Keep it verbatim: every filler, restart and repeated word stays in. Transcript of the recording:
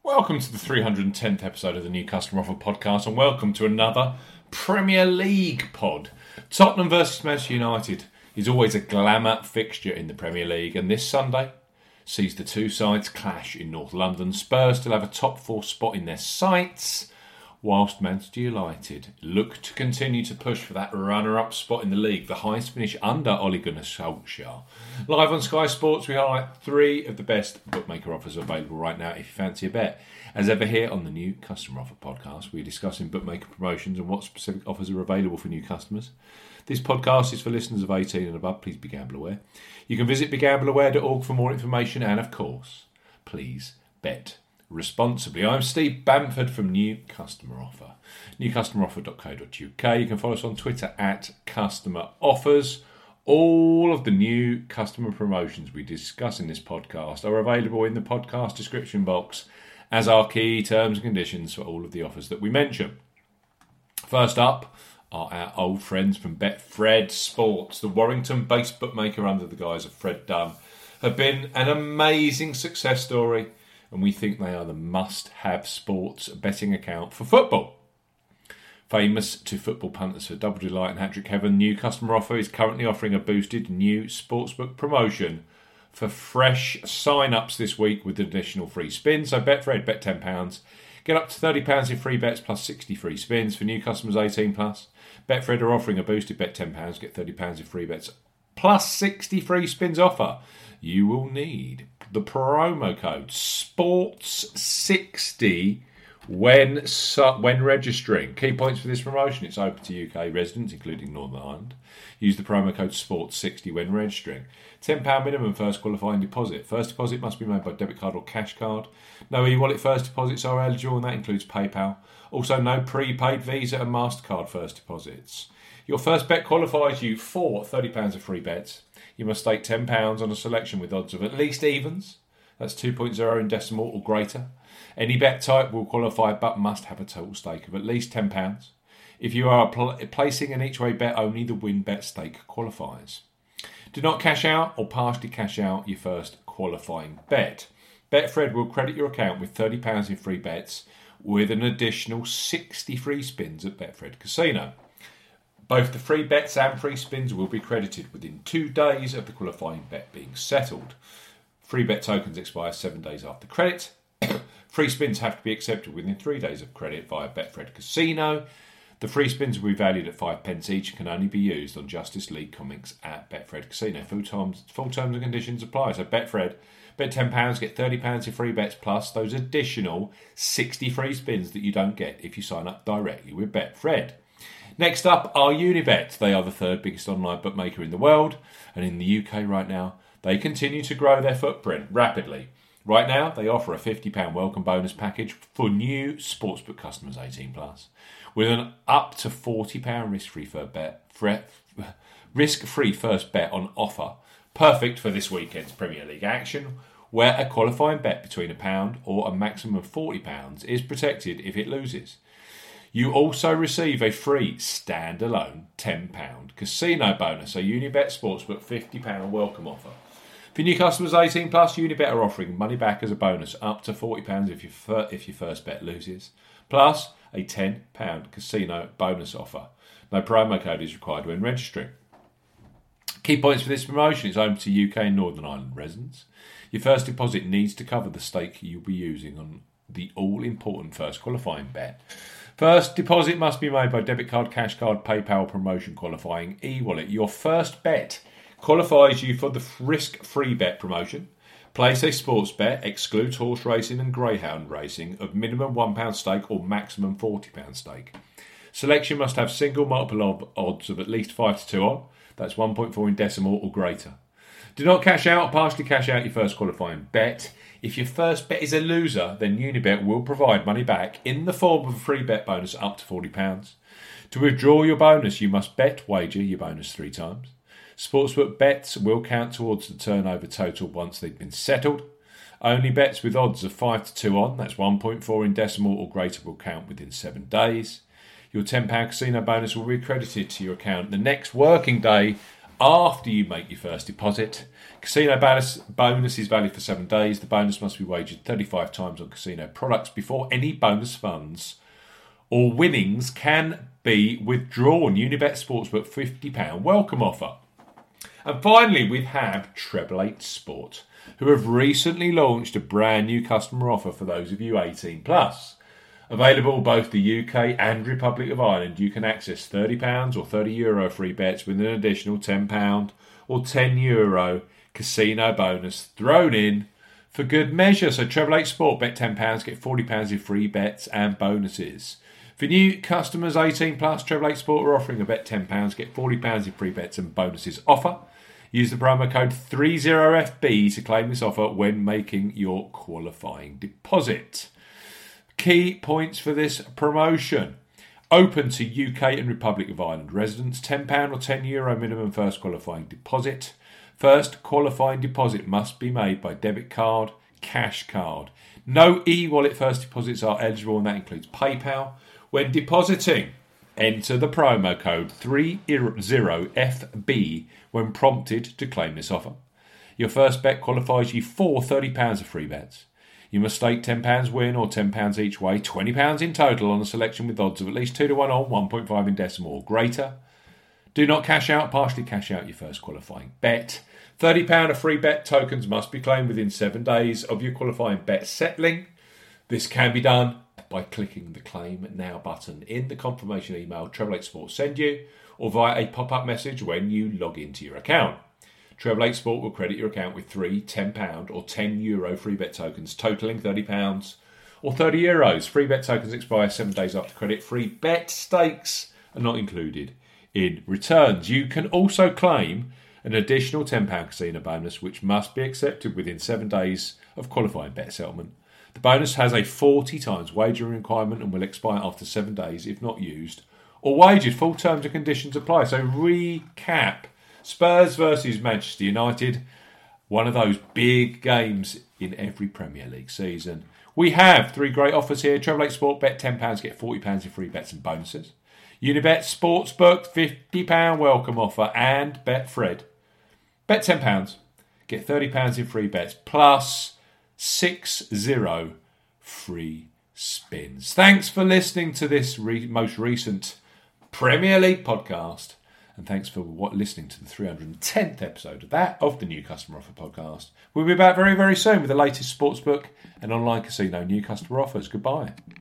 Welcome to the three hundred tenth episode of the New Customer Offer podcast, and welcome to another Premier League pod. Tottenham versus Manchester United is always a glamour fixture in the Premier League, and this Sunday sees the two sides clash in North London. Spurs still have a top four spot in their sights, whilst Manchester United look to continue to push for that runner-up spot in the league, the highest finish under Ole Gunnar Solskjaer. Live on Sky Sports, we highlight three of the best bookmaker offers available right now if you fancy a bet. As ever here on the New Customer Offer podcast, we're discussing bookmaker promotions and what specific offers are available for new customers. This podcast is for listeners of eighteen and above. Please be gamble aware. You can visit be gamble aware dot org for more information, and of course, please bet responsibly. I'm Steve Bamford from New Customer Offer. new customer offer dot co dot uk. You can follow us on Twitter at Customer Offers. All of the new customer promotions we discuss in this podcast are available in the podcast description box as are key terms and conditions for all of the offers that we mention. First up are our old friends from Betfred Sports. The Warrington-based bookmaker under the guise of Fred Dunn have been an amazing success story, and we think they are the must-have sports betting account for football. Famous to football punters for double delight and hat-trick heaven, New Customer Offer is currently offering a boosted new sportsbook promotion for fresh sign-ups this week with additional free spins. So Betfred, bet ten pounds. Get up to thirty pounds in free bets plus sixty free spins for new customers eighteen plus. Betfred are offering a boosted bet ten pounds, get thirty pounds in free bets plus sixty free spins offer. You will need the promo code sports sixty when when registering. Key points for this promotion: it's open to U K residents, including Northern Ireland. Use the promo code sports sixty when registering. ten pounds minimum first qualifying deposit. First deposit must be made by debit card or cash card. No e-wallet first deposits are eligible, and that includes PayPal. Also, no prepaid Visa and MasterCard first deposits. Your first bet qualifies you for thirty pounds of free bets. You must stake ten pounds on a selection with odds of at least evens. That's two point oh in decimal or greater. Any bet type will qualify but must have a total stake of at least ten pounds. If you are pl- placing an each way bet, only the win bet stake qualifies. Do not cash out or partially cash out your first qualifying bet. Betfred will credit your account with thirty pounds in free bets with an additional sixty free spins at Betfred Casino. Both the free bets and free spins will be credited within two days of the qualifying bet being settled. Free bet tokens expire seven days after credit. Free spins have to be accepted within three days of credit via Betfred Casino. The free spins will be valued at five pence each and can only be used on Justice League comics at Betfred Casino. Full terms, full terms and conditions apply. So Betfred, bet ten pounds, get thirty pounds in free bets plus those additional sixty free spins that you don't get if you sign up directly with Betfred. Next up are Unibet. They are the third biggest online bookmaker in the world, and in the U K right now, they continue to grow their footprint rapidly. Right now, they offer a fifty pounds welcome bonus package for new sportsbook customers eighteen plus, with an up to forty pounds risk-free bet, risk-free first bet on offer, perfect for this weekend's Premier League action, where a qualifying bet between a pound or a maximum of forty pounds is protected if it loses. You also receive a free standalone ten pounds casino bonus, a Unibet Sportsbook fifty pounds welcome offer. For new customers eighteen plus, Unibet are offering money back as a bonus up to forty pounds if, you fir- if your first bet loses, plus a ten pounds casino bonus offer. No promo code is required when registering. Key points for this promotion: it's open to U K and Northern Ireland residents. Your first deposit needs to cover the stake you'll be using on the all-important first qualifying bet. First deposit must be made by debit card, cash card, PayPal, promotion qualifying, e-wallet. Your first bet qualifies you for the risk-free bet promotion. Place a sports bet, excludes horse racing and greyhound racing, of minimum one pound stake or maximum forty pounds stake. Selection must have single multiple odds of at least five to two on. That's one point four in decimal or greater. Do not cash out or partially cash out your first qualifying bet. If your first bet is a loser, then Unibet will provide money back in the form of a free bet bonus up to forty pounds. To withdraw your bonus, you must bet wager your bonus three times. Sportsbook bets will count towards the turnover total once they've been settled. Only bets with odds of five to two on, that's one point four in decimal or greater, will count within seven days. Your ten pounds casino bonus will be credited to your account the next working day after you make your first deposit. Casino bonus, bonus is valid for seven days. The bonus must be wagered thirty-five times on casino products before any bonus funds or winnings can be withdrawn. Unibet Sportsbook fifty pounds welcome offer. And finally, we have Treble Eight Sport, who have recently launched a brand new customer offer for those of you eighteen plus. Available both the U K and Republic of Ireland, you can access thirty pounds or thirty euro free bets with an additional ten pounds or ten euro casino bonus thrown in for good measure. So Treble Eight Sport, bet ten pounds, get forty pounds in free bets and bonuses. For new customers eighteen plus, Treble Eight Sport are offering a bet ten pounds, get forty pounds in free bets and bonuses offer. Use the promo code thirty F B to claim this offer when making your qualifying deposit. Key points for this promotion. Open to U K and Republic of Ireland residents. ten pounds or ten euro minimum first qualifying deposit. First qualifying deposit must be made by debit card, cash card. No e-wallet first deposits are eligible, and that includes PayPal. When depositing, enter the promo code thirty F B when prompted to claim this offer. Your first bet qualifies you for thirty pounds of free bets. You must stake ten pounds win or ten pounds each way, twenty pounds in total on a selection with odds of at least two to one on, one point five in decimal or greater. Do not cash out, partially cash out your first qualifying bet. thirty pounds of free bet tokens must be claimed within seven days of your qualifying bet settling. This can be done by clicking the Claim Now button in the confirmation email Treble Eight Sport send you, or via a pop-up message when you log into your account. Treble Eight Sport will credit your account with three ten pounds or ten euro free bet tokens totaling thirty pounds or thirty euros. Free bet tokens expire seven days after credit. Free bet stakes are not included in returns. You can also claim an additional ten pounds casino bonus, which must be accepted within seven days of qualifying bet settlement. The bonus has a forty times wagering requirement and will expire after seven days if not used or wagered. Full terms and conditions apply. So recap. Spurs versus Manchester United, one of those big games in every Premier League season. We have three great offers here. Treble Eight Sport, bet ten pounds, get forty pounds in free bets and bonuses. Unibet Sportsbook, fifty pounds welcome offer. And Betfred, bet ten pounds, get thirty pounds in free bets, plus six zero free spins. Thanks for listening to this re- most recent Premier League podcast. And thanks for what, listening to the three hundred tenth episode of that, of the New Customer Offer podcast. We'll be back very, very soon with the latest sportsbook and online casino new customer offers. Goodbye.